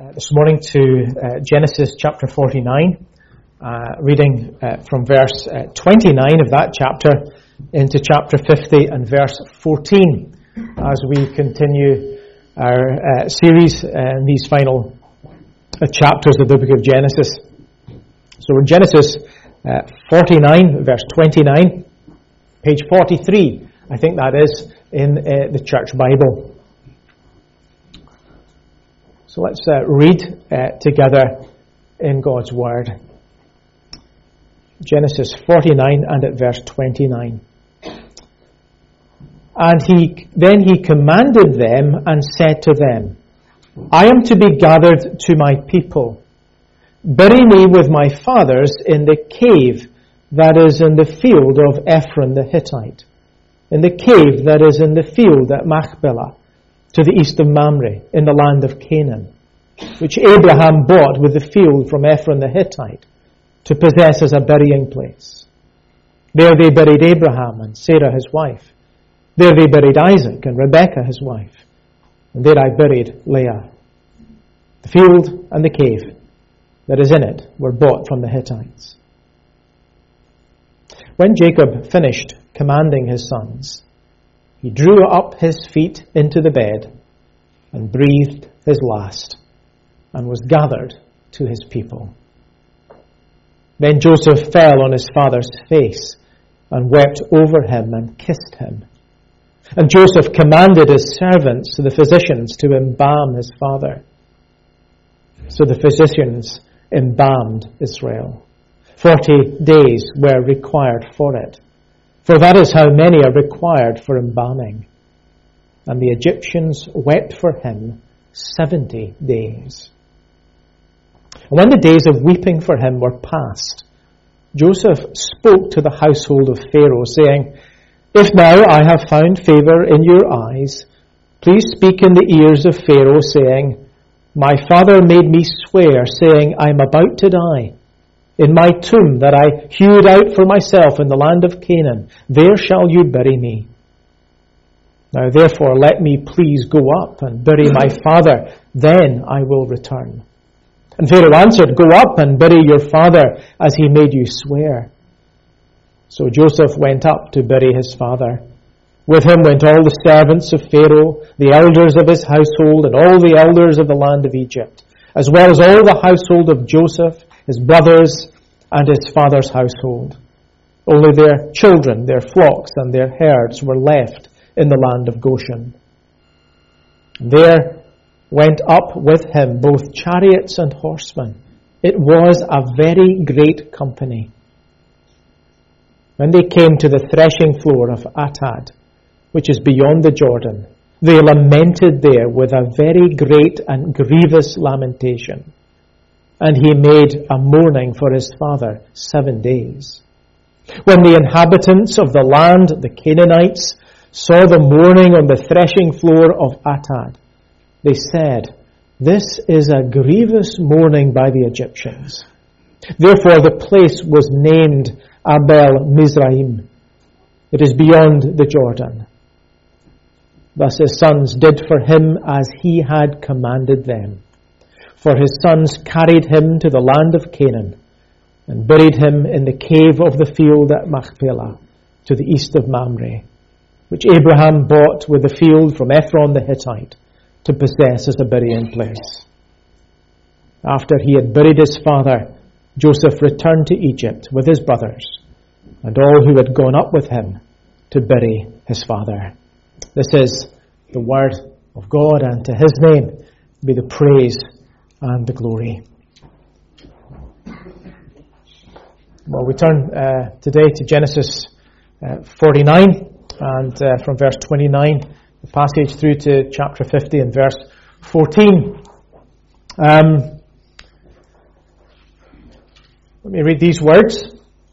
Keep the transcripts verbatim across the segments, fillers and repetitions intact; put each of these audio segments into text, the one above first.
uh, this morning to uh, Genesis chapter forty-nine, uh, reading uh, from verse uh, twenty-nine of that chapter into chapter fifty and verse fourteen as we continue our uh, series in these final uh, chapters of the book of Genesis. So in Genesis uh, forty-nine, verse twenty-nine, page forty-three, I think that is, in uh, the Church Bible. So let's uh, read uh, together in God's Word. Genesis forty-nine and at verse twenty-nine. And he then he commanded them and said to them, I am to be gathered to my people. Bury me with my fathers in the cave that is in the field of Ephron the Hittite, in the cave that is in the field at Machpelah, to the east of Mamre, in the land of Canaan, which Abraham bought with the field from Ephron the Hittite, to possess as a burying place. There they buried Abraham and Sarah his wife. There they buried Isaac and Rebekah his wife. And there I buried Leah. The field and the cave that is in it were bought from the Hittites. When Jacob finished commanding his sons, he drew up his feet into the bed and breathed his last and was gathered to his people. Then Joseph fell on his father's face and wept over him and kissed him. And Joseph commanded his servants, the physicians, to embalm his father. So the physicians embalmed Israel. Forty days were required for it, for that is how many are required for embalming. And the Egyptians wept for him seventy days. And when the days of weeping for him were past, Joseph spoke to the household of Pharaoh, saying, If now I have found favor in your eyes, please speak in the ears of Pharaoh, saying, My father made me swear, saying, I am about to die. In my tomb that I hewed out for myself in the land of Canaan, there shall you bury me. Now therefore let me please go up and bury my father, then I will return. And Pharaoh answered, Go up and bury your father, as he made you swear. So Joseph went up to bury his father. With him went all the servants of Pharaoh, the elders of his household, and all the elders of the land of Egypt, as well as all the household of Joseph, his brothers, and his father's household. Only their children, their flocks, and their herds were left in the land of Goshen. There went up with him both chariots and horsemen. It was a very great company. When they came to the threshing floor of Atad, which is beyond the Jordan, they lamented there with a very great and grievous lamentation. And he made a mourning for his father seven days. When the inhabitants of the land, the Canaanites, saw the mourning on the threshing floor of Atad, they said, This is a grievous mourning by the Egyptians. Therefore the place was named Abel Mizraim. It is beyond the Jordan. Thus his sons did for him as he had commanded them. For his sons carried him to the land of Canaan and buried him in the cave of the field at Machpelah, to the east of Mamre, which Abraham bought with the field from Ephron the Hittite to possess as a burying place. After he had buried his father, Joseph returned to Egypt with his brothers and all who had gone up with him to bury his father. This is the word of God, and to his name be the praise and the glory. Well, we turn uh, today to Genesis uh, forty-nine, and uh, from verse twenty-nine, the passage through to chapter fifty and verse fourteen. Um, let me read these words.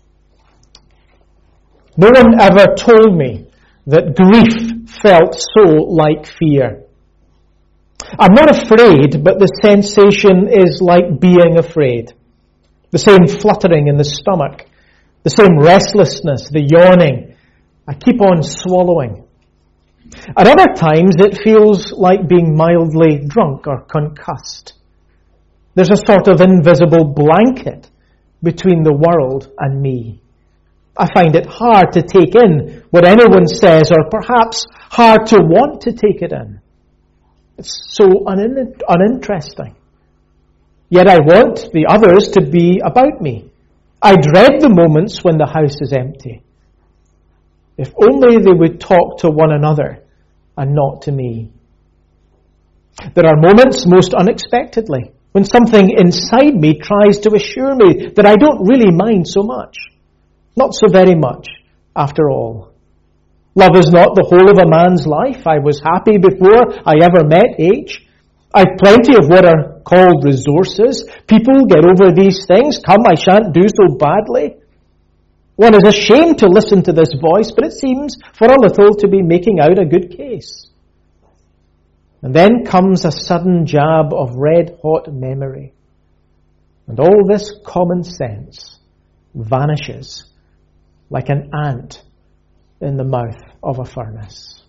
No one ever told me that grief felt so like fear. I'm not afraid, but the sensation is like being afraid. The same fluttering in the stomach, the same restlessness, the yawning. I keep on swallowing. At other times it feels like being mildly drunk or concussed. There's a sort of invisible blanket between the world and me. I find it hard to take in what anyone says, or perhaps hard to want to take it in. It's so un- uninteresting. Yet I want the others to be about me. I dread the moments when the house is empty. If only they would talk to one another and not to me. There are moments, most unexpectedly, when something inside me tries to assure me that I don't really mind so much. Not so very much, after all. Love is not the whole of a man's life. I was happy before I ever met H. I've plenty of what are called resources. People get over these things. Come, I shan't do so badly. One is ashamed to listen to this voice, but it seems for a little to be making out a good case. And then comes a sudden jab of red-hot memory. And all this common sense vanishes like an ant in the mouth of a furnace.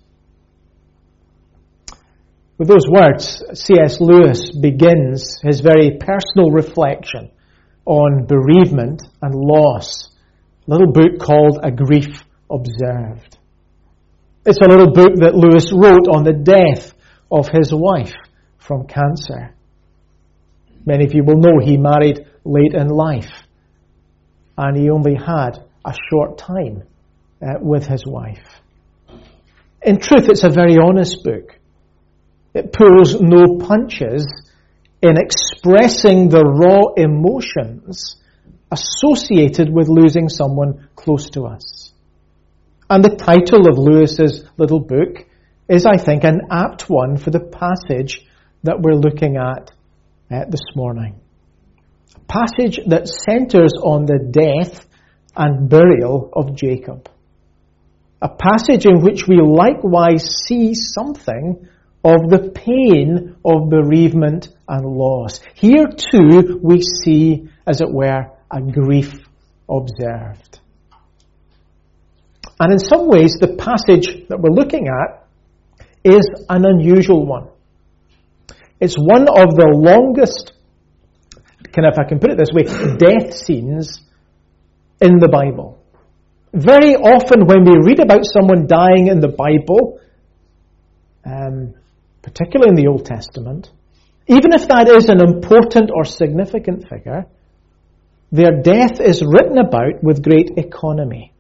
With those words, C S Lewis begins his very personal reflection on bereavement and loss. A little book called A Grief Observed. It's a little book that Lewis wrote on the death of his wife from cancer. Many of you will know he married late in life, and he only had a short time uh, with his wife. In truth, it's a very honest book. It pulls no punches in expressing the raw emotions associated with losing someone close to us. And the title of Lewis's little book is, I think, an apt one for the passage that we're looking at uh, this morning. A passage that centers on the death and burial of Jacob. A passage in which we likewise see something of the pain of bereavement and loss. Here too we see, as it were, a grief observed. And in some ways the passage that we're looking at is an unusual one. It's one of the longest, kind of, if I can put it this way, death scenes in the Bible. Very often when we read about someone dying in the Bible, um, particularly in the Old Testament, even if that is an important or significant figure, their death is written about with great economy.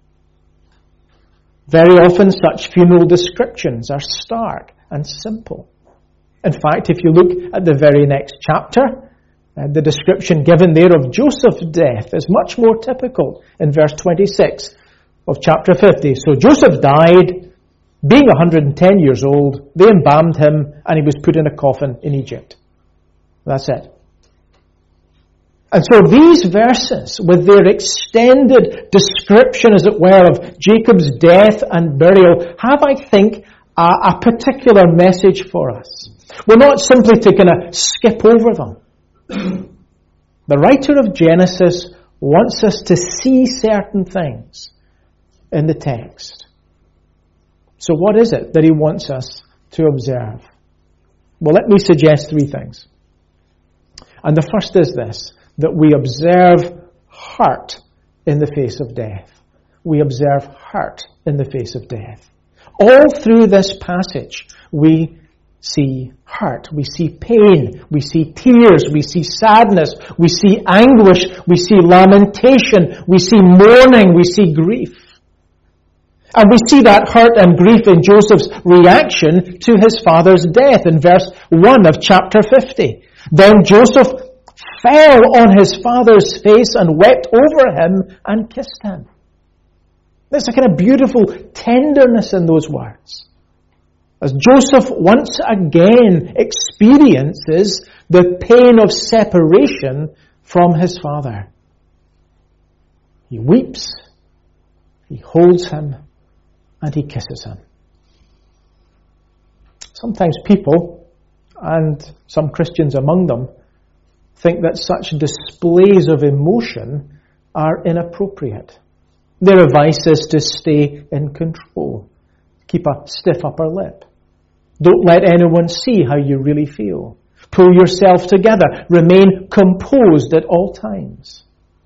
Very often such funeral descriptions are stark and simple. In fact, if you look at the very next chapter, Uh, the description given there of Joseph's death is much more typical in verse twenty-six of chapter fifty. So Joseph died, being one hundred ten years old. They embalmed him and he was put in a coffin in Egypt. That's it. And so these verses, with their extended description, as it were, of Jacob's death and burial, have, I think, a, a particular message for us. We're not simply to kind of skip over them. The writer of Genesis wants us to see certain things in the text. So what is it that he wants us to observe? Well, let me suggest three things. And the first is this, that we observe hurt in the face of death. We observe hurt in the face of death. All through this passage, we see hurt, we see pain, we see tears, we see sadness, we see anguish, we see lamentation, we see mourning, we see grief. And we see that hurt and grief in Joseph's reaction to his father's death in verse one of chapter fifty. Then Joseph fell on his father's face and wept over him and kissed him. There's a kind of beautiful tenderness in those words. As Joseph once again experiences the pain of separation from his father. He weeps, he holds him, and he kisses him. Sometimes people, and some Christians among them, think that such displays of emotion are inappropriate. Their advice is to stay in control. Keep a stiff upper lip. Don't let anyone see how you really feel. Pull yourself together. Remain composed at all times.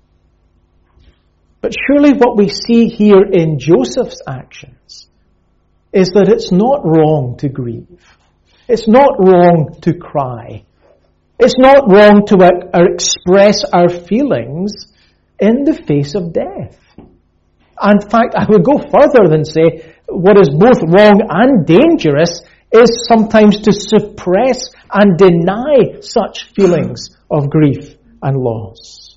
But surely what we see here in Joseph's actions is that it's not wrong to grieve. It's not wrong to cry. It's not wrong to uh, express our feelings in the face of death. In fact, I would go further than say what is both wrong and dangerous is sometimes to suppress and deny such feelings of grief and loss.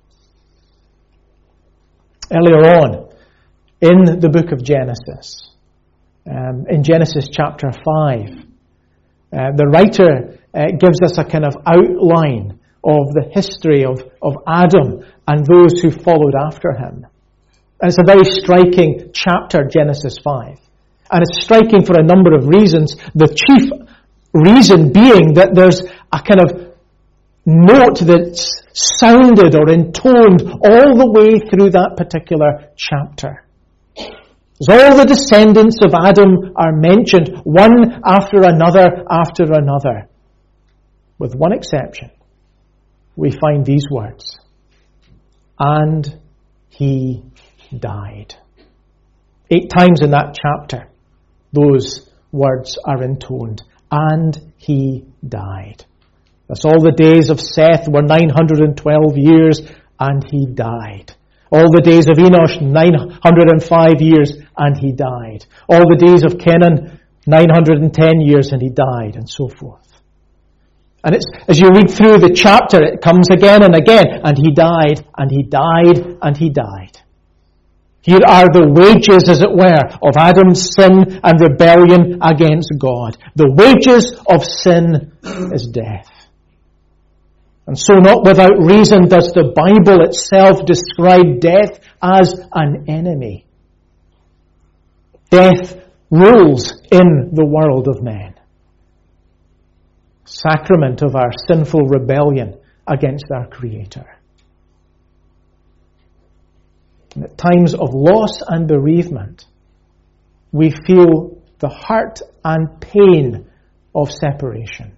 Earlier on in the book of Genesis, um, in Genesis chapter five, uh, the writer uh, gives us a kind of outline of the history of, of Adam and those who followed after him. And it's a very striking chapter, Genesis five. And it's striking for a number of reasons. The chief reason being that there's a kind of note that's sounded or intoned all the way through that particular chapter. As all the descendants of Adam are mentioned, one after another after another. With one exception, we find these words. And he died. Eight times in that chapter, those words are intoned. And he died. That's all the days of Seth were nine hundred twelve years, and he died. All the days of Enosh, nine hundred five years, and he died. All the days of Kenan, nine hundred ten years, and he died, and so forth. And it's, as you read through the chapter, it comes again and again, and he died, and he died, and he died. Here are the wages, as it were, of Adam's sin and rebellion against God. The wages of sin is death. And so not without reason does the Bible itself describe death as an enemy. Death rules in the world of men. Sacrament of our sinful rebellion against our Creator. And at times of loss and bereavement, we feel the hurt and pain of separation.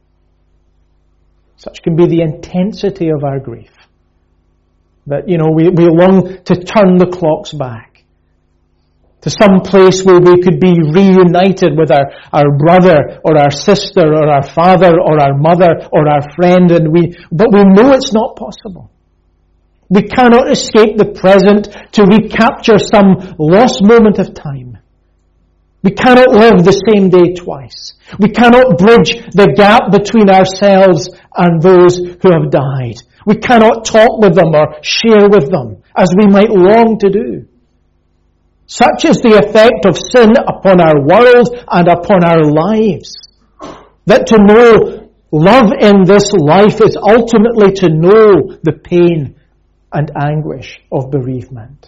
Such can be the intensity of our grief. That, you know, we, we long to turn the clocks back to some place where we could be reunited with our, our brother or our sister or our father or our mother or our friend, and we, but we know it's not possible. We cannot escape the present to recapture some lost moment of time. We cannot live the same day twice. We cannot bridge the gap between ourselves and those who have died. We cannot talk with them or share with them as we might long to do. Such is the effect of sin upon our world and upon our lives, that to know love in this life is ultimately to know the pain and anguish of bereavement.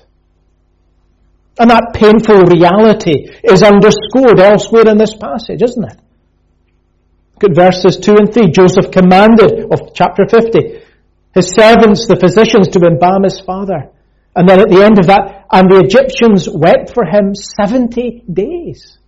And that painful reality is underscored elsewhere in this passage, isn't it? Look at verses two and three. Joseph commanded, of chapter fifty, his servants, the physicians, to embalm his father. And then at the end of that, and the Egyptians wept for him seventy days.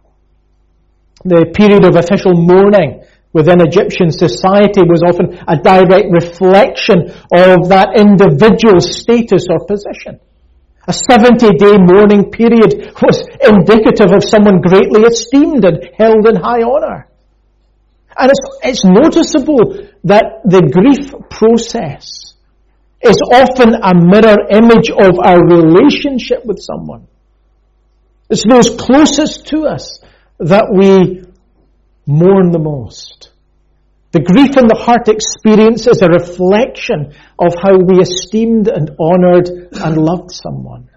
The period of official mourning within Egyptian society was often a direct reflection of that individual's status or position. A seventy-day mourning period was indicative of someone greatly esteemed and held in high honour. And it's, it's noticeable that the grief process is often a mirror image of our relationship with someone. It's those closest to us that we mourn the most. The grief in the heart experience is a reflection of how we esteemed and honoured and loved someone.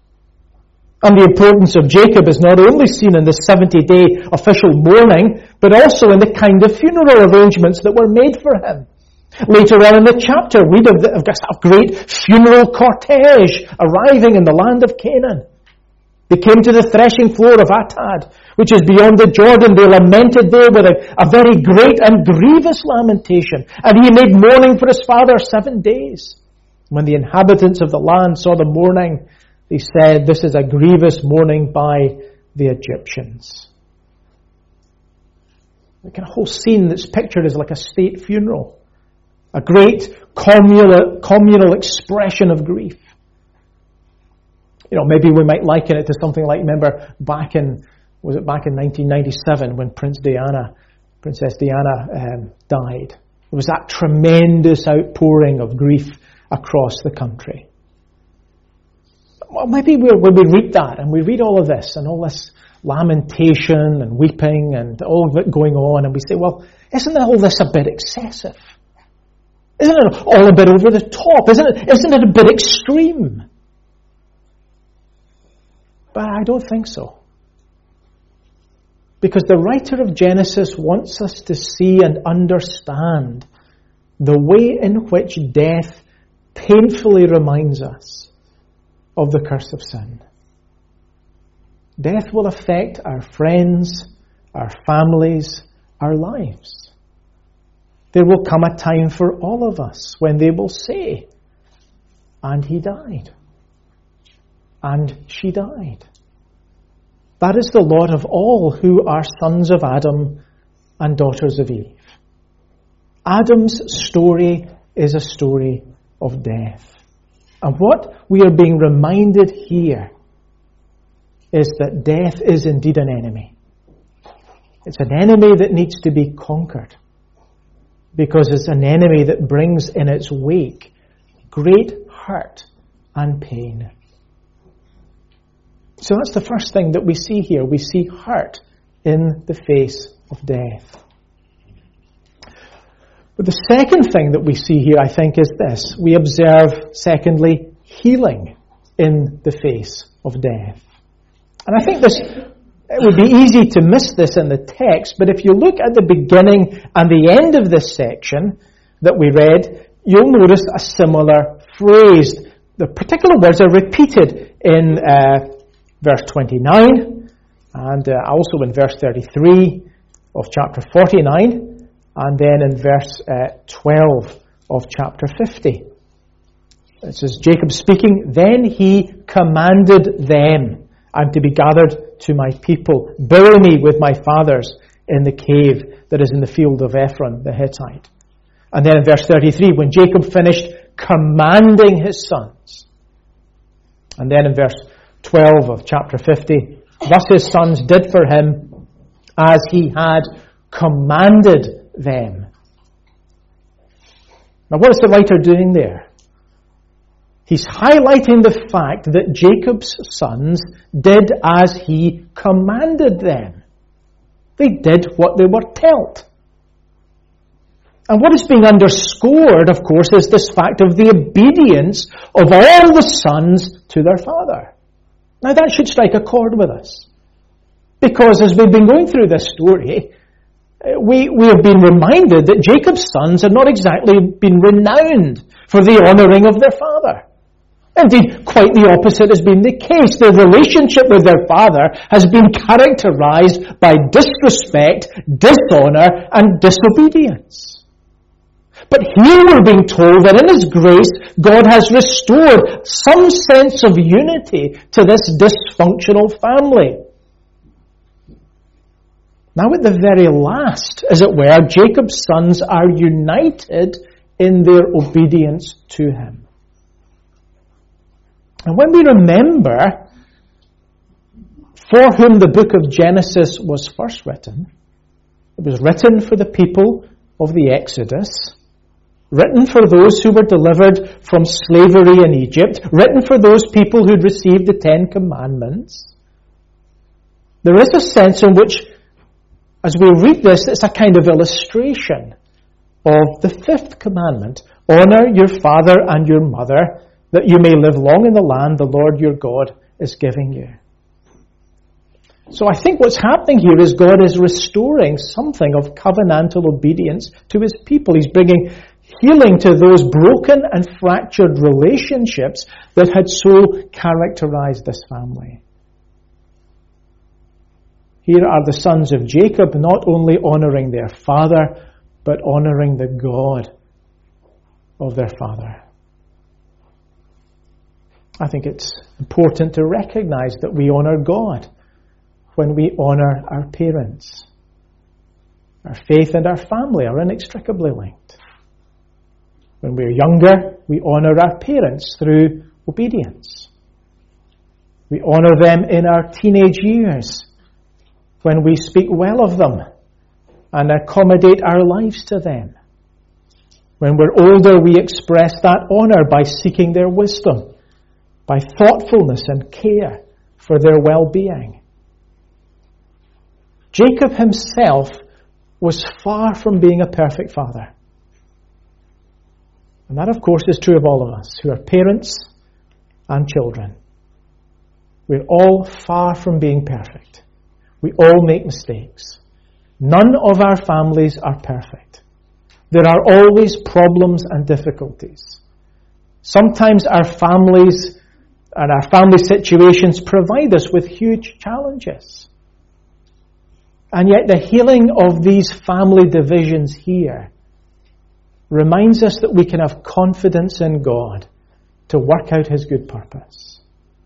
And the importance of Jacob is not only seen in the seventy-day official mourning, but also in the kind of funeral arrangements that were made for him. Later on in the chapter, we read of a great funeral cortege arriving in the land of Canaan. They came to the threshing floor of Atad, which is beyond the Jordan. They lamented there with a, a very great and grievous lamentation. And he made mourning for his father seven days. When the inhabitants of the land saw the mourning, they said, "This is a grievous mourning by the Egyptians." The kind of whole scene that's pictured as like a state funeral. A great communal, communal expression of grief. You know, maybe we might liken it to something like, remember back in, was it back in nineteen ninety-seven when Prince Diana, Princess Diana um, died. There was that tremendous outpouring of grief across the country. Well, maybe we're, when we read that and we read all of this and all this lamentation and weeping and all of it going on, and we say, well, isn't all this a bit excessive? Isn't it all a bit over the top? Isn't it, isn't it a bit extreme? But I don't think so. Because the writer of Genesis wants us to see and understand the way in which death painfully reminds us of the curse of sin. Death will affect our friends, our families, our lives. There will come a time for all of us when they will say, and he died. And she died. That is the lot of all who are sons of Adam and daughters of Eve. Adam's story is a story of death. And what we are being reminded here is that death is indeed an enemy. It's an enemy that needs to be conquered, because it's an enemy that brings in its wake great hurt and pain. So that's the first thing that we see here. We see hurt in the face of death. But the second thing that we see here, I think, is this. We observe, secondly, healing in the face of death. And I think this, it would be easy to miss this in the text, but if you look at the beginning and the end of this section that we read, you'll notice a similar phrase. The particular words are repeated in uh, verse twenty-nine and uh, also in verse thirty-three of chapter forty-nine and then in verse uh, twelve of chapter fifty. It says, Jacob speaking, then he commanded them, I'm to be gathered to my people. Bury me with my fathers in the cave that is in the field of Ephron the Hittite. And then in verse thirty-three, when Jacob finished commanding his sons. And then in verse twelve of chapter fifty, thus his sons did for him as he had commanded them. Now what is the writer doing there? He's highlighting the fact that Jacob's sons did as he commanded them. They did what they were told. And what is being underscored, of course, is this fact of the obedience of all the sons to their father. Now that should strike a chord with us. Because as we've been going through this story, we, we have been reminded that Jacob's sons have not exactly been renowned for the honouring of their father. Indeed, quite the opposite has been the case. Their relationship with their father has been characterized by disrespect, dishonour, and disobedience. But here we're being told that in His grace, God has restored some sense of unity to this dysfunctional family. Now at the very last, as it were, Jacob's sons are united in their obedience to him. And when we remember for whom the book of Genesis was first written, it was written for the people of the Exodus, written for those who were delivered from slavery in Egypt, written for those people who'd received the Ten Commandments. There is a sense in which, as we read this, it's a kind of illustration of the fifth commandment. Honour your father and your mother, that you may live long in the land the Lord your God is giving you. So I think what's happening here is God is restoring something of covenantal obedience to His people. He's bringing healing to those broken and fractured relationships that had so characterized this family. Here are the sons of Jacob not only honoring their father, but honoring the God of their father. I think it's important to recognize that we honor God when we honor our parents. Our faith and our family are inextricably linked. When we're younger, we honour our parents through obedience. We honour them in our teenage years when we speak well of them and accommodate our lives to them. When we're older, we express that honour by seeking their wisdom, by thoughtfulness and care for their well-being. Jacob himself was far from being a perfect father. And that, of course, is true of all of us who are parents and children. We're all far from being perfect. We all make mistakes. None of our families are perfect. There are always problems and difficulties. Sometimes our families and our family situations provide us with huge challenges. And yet the healing of these family divisions here reminds us that we can have confidence in God to work out His good purpose.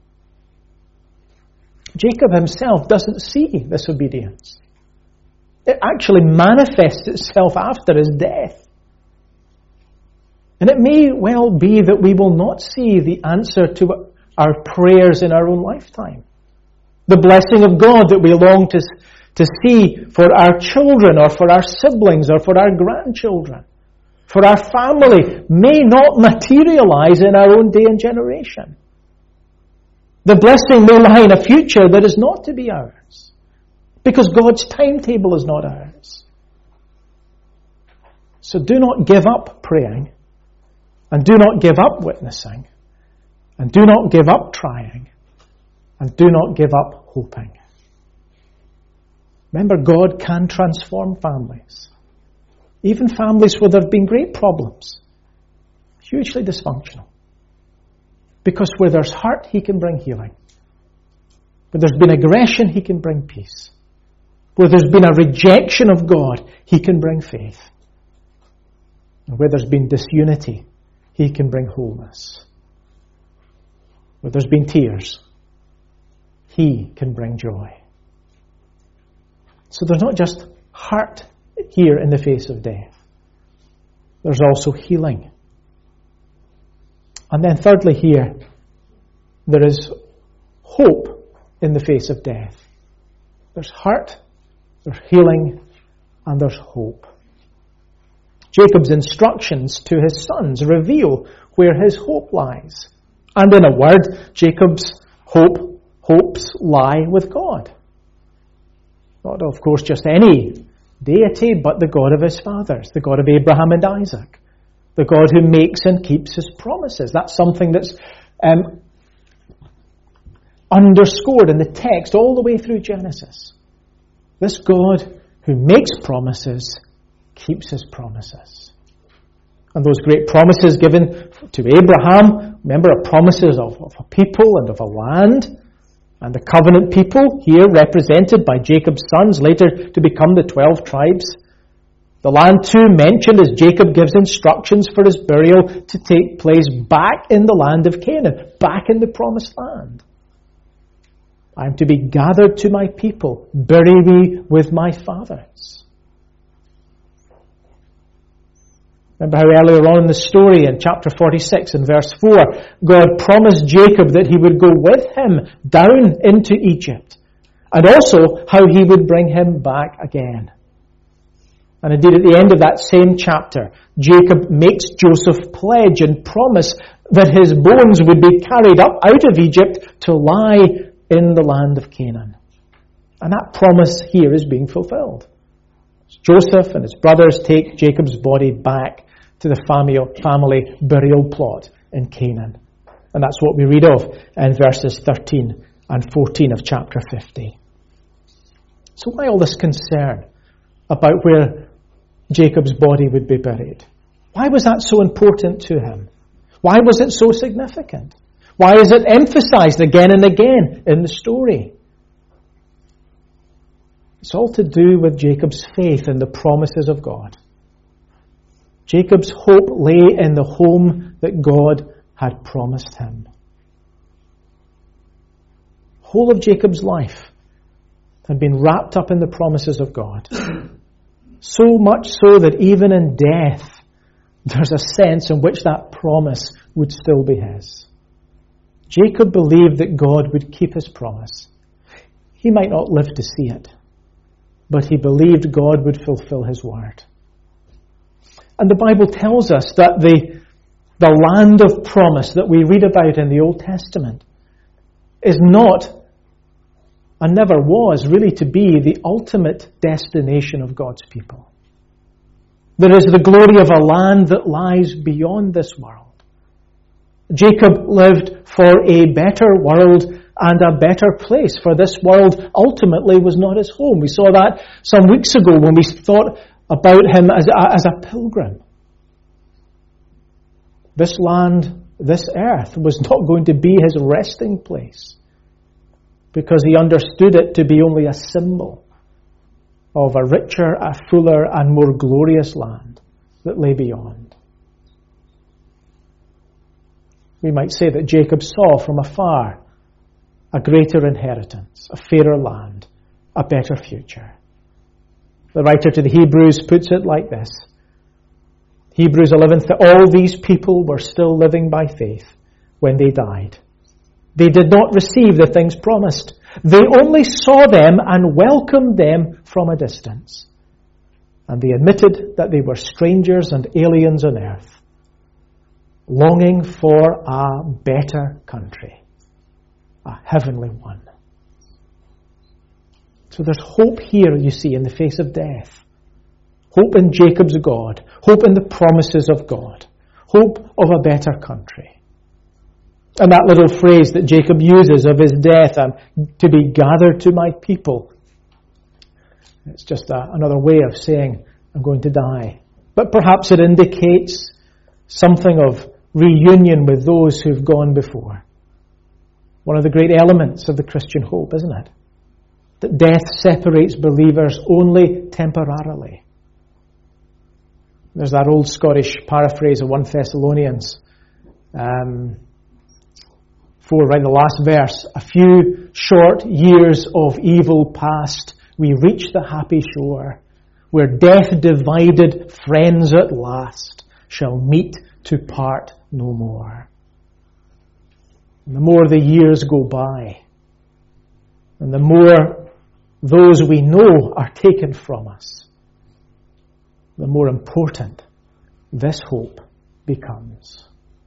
Jacob himself doesn't see this obedience. It actually manifests itself after his death. And it may well be that we will not see the answer to our prayers in our own lifetime. The blessing of God that we long to, to see for our children or for our siblings or for our grandchildren, for our family, may not materialize in our own day and generation. The blessing may lie in a future that is not to be ours, because God's timetable is not ours. So do not give up praying, and do not give up witnessing, and do not give up trying, and do not give up hoping. Remember, God can transform families. Even families where there have been great problems, hugely dysfunctional. Because where there's hurt, He can bring healing. Where there's been aggression, He can bring peace. Where there's been a rejection of God, He can bring faith. And where there's been disunity, He can bring wholeness. Where there's been tears, He can bring joy. So there's not just hurt here in the face of death. There's also healing. And then thirdly here, there is hope in the face of death. There's hurt, there's healing, and there's hope. Jacob's instructions to his sons reveal where his hope lies. And in a word, Jacob's hope, hopes lie with God. Not, of course, just any deity, but the God of his fathers, the God of Abraham and Isaac, the God who makes and keeps His promises. That's something that's um, underscored in the text all the way through Genesis. This God who makes promises, keeps His promises. And those great promises given to Abraham, remember, are promises of, of a people and of a land. And the covenant people, here represented by Jacob's sons, later to become the twelve tribes. The land too mentioned as Jacob gives instructions for his burial to take place back in the land of Canaan, back in the promised land. I am to be gathered to my people, bury me with my fathers. Remember how earlier on in the story in chapter forty-six and verse four, God promised Jacob that He would go with him down into Egypt, and also how He would bring him back again. And indeed at the end of that same chapter, Jacob makes Joseph pledge and promise that his bones would be carried up out of Egypt to lie in the land of Canaan. And that promise here is being fulfilled. Joseph and his brothers take Jacob's body back to the family burial plot in Canaan. And that's what we read of in verses thirteen and fourteen of chapter fifty. So why all this concern about where Jacob's body would be buried? Why was that so important to him? Why was it so significant? Why is it emphasized again and again in the story? It's all to do with Jacob's faith in the promises of God. Jacob's hope lay in the home that God had promised him. The whole of Jacob's life had been wrapped up in the promises of God. So much so that even in death, there's a sense in which that promise would still be his. Jacob believed that God would keep his promise. He might not live to see it, but he believed God would fulfill his word. And the Bible tells us that the, the land of promise that we read about in the Old Testament is not, and never was, really to be the ultimate destination of God's people. There is the glory of a land that lies beyond this world. Jacob lived for a better world and a better place, for this world ultimately was not his home. We saw that some weeks ago when we thought about him as a, as a pilgrim. This land, this earth, was not going to be his resting place, because he understood it to be only a symbol of a richer, a fuller, and more glorious land that lay beyond. We might say that Jacob saw from afar a greater inheritance, a fairer land, a better future. The writer to the Hebrews puts it like this. Hebrews eleven, that all these people were still living by faith when they died. They did not receive the things promised. They only saw them and welcomed them from a distance. And they admitted that they were strangers and aliens on earth, longing for a better country, a heavenly one. So there's hope here, you see, in the face of death. Hope in Jacob's God. Hope in the promises of God. Hope of a better country. And that little phrase that Jacob uses of his death, um, to be gathered to my people, it's just a, another way of saying, I'm going to die. But perhaps it indicates something of reunion with those who've gone before. One of the great elements of the Christian hope, isn't it? That death separates believers only temporarily. There's that old Scottish paraphrase of First Thessalonians um, four, right in the last verse. A few short years of evil past, we reach the happy shore, where death divided friends at last shall meet to part no more. And the more the years go by, and the more those we know are taken from us, the more important this hope becomes.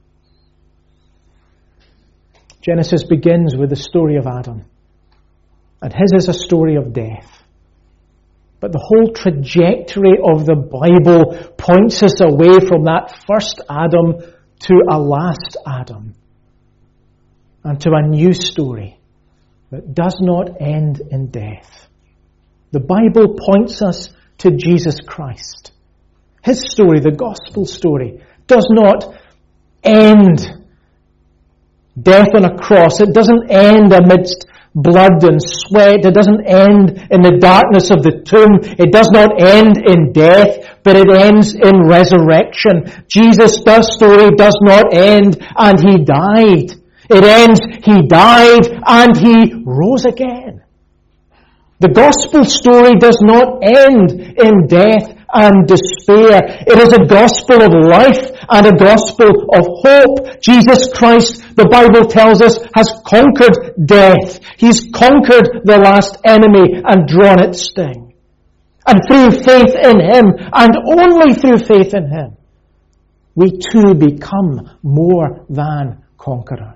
Genesis begins with the story of Adam, and his is a story of death. But the whole trajectory of the Bible points us away from that first Adam to a last Adam, and to a new story that does not end in death. The Bible points us to Jesus Christ. His story, the gospel story, does not end death on a cross. It doesn't end amidst blood and sweat. It doesn't end in the darkness of the tomb. It does not end in death, but it ends in resurrection. Jesus' story does not end and he died. It ends, he died and he rose again. The gospel story does not end in death and despair. It is a gospel of life and a gospel of hope. Jesus Christ, the Bible tells us, has conquered death. He's conquered the last enemy and drawn its sting. And through faith in him, and only through faith in him, we too become more than conquerors.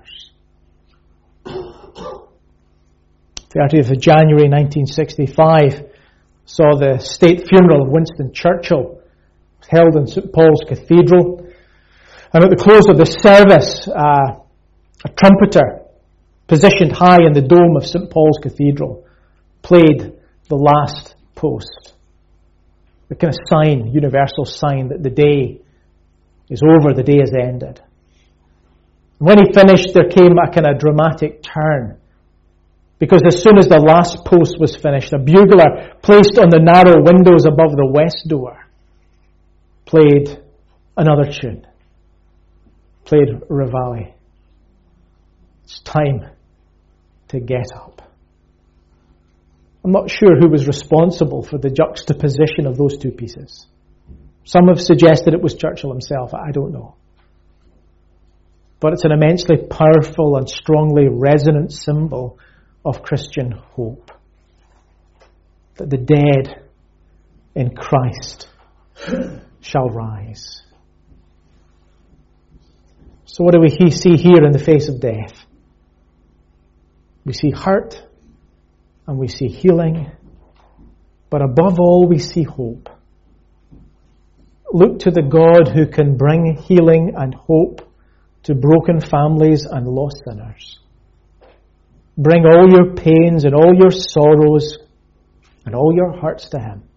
thirtieth of January nineteen sixty-five saw the state funeral of Winston Churchill, held in Saint Paul's Cathedral. And at the close of the service, uh, a trumpeter positioned high in the dome of Saint Paul's Cathedral played the last post. The kind of sign, universal sign that the day is over, the day is ended. And when he finished, there came a kind of dramatic turn. Because as soon as the last post was finished, a bugler placed on the narrow windows above the west door played another tune. Played Reveille. It's time to get up. I'm not sure who was responsible for the juxtaposition of those two pieces. Some have suggested it was Churchill himself. I don't know. But it's an immensely powerful and strongly resonant symbol of Christian hope. That the dead in Christ shall rise. So what do we see here in the face of death? We see hurt and we see healing, but above all we see hope. Look to the God who can bring healing and hope to broken families and lost sinners. Bring all your pains and all your sorrows and all your hurts to Him.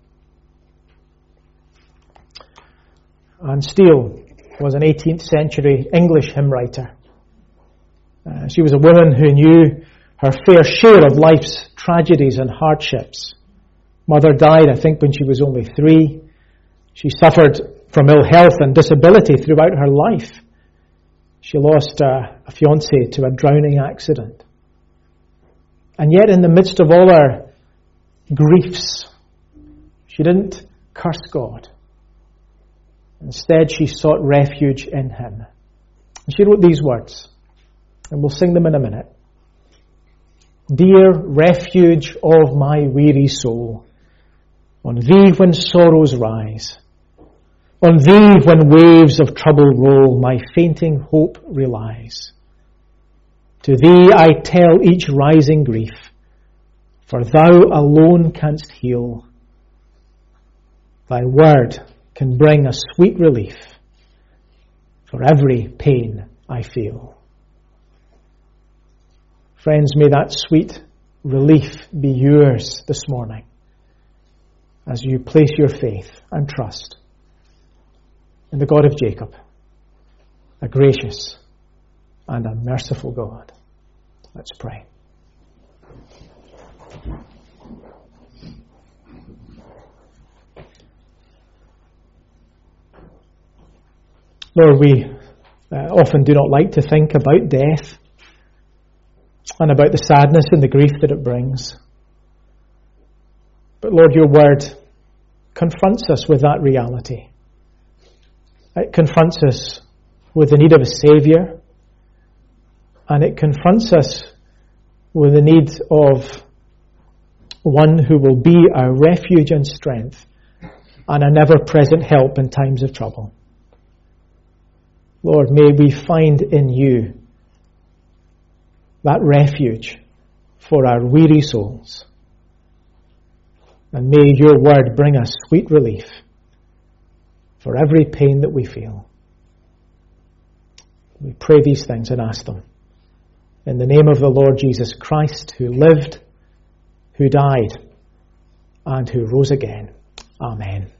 Anne Steele was an eighteenth century English hymn writer. Uh, she was a woman who knew her fair share of life's tragedies and hardships. Mother died, I think, when she was only three. She suffered from ill health and disability throughout her life. She lost a, a fiancé to a drowning accident. And yet in the midst of all her griefs, she didn't curse God. Instead, she sought refuge in Him. And she wrote these words, and we'll sing them in a minute. Dear refuge of my weary soul, on Thee when sorrows rise, on Thee when waves of trouble roll, my fainting hope relies. To Thee I tell each rising grief, for Thou alone canst heal. Thy word can bring a sweet relief for every pain I feel. Friends, may that sweet relief be yours this morning as you place your faith and trust in the God of Jacob, a gracious and a merciful God. Let's pray. Lord, we uh, often do not like to think about death and about the sadness and the grief that it brings. But Lord, your word confronts us with that reality. It confronts us with the need of a Saviour, and it confronts us with the need of one who will be our refuge and strength and an ever-present help in times of trouble. Lord, may we find in you that refuge for our weary souls. And may your word bring us sweet relief for every pain that we feel. We pray these things and ask them in the name of the Lord Jesus Christ, who lived, who died, and who rose again. Amen.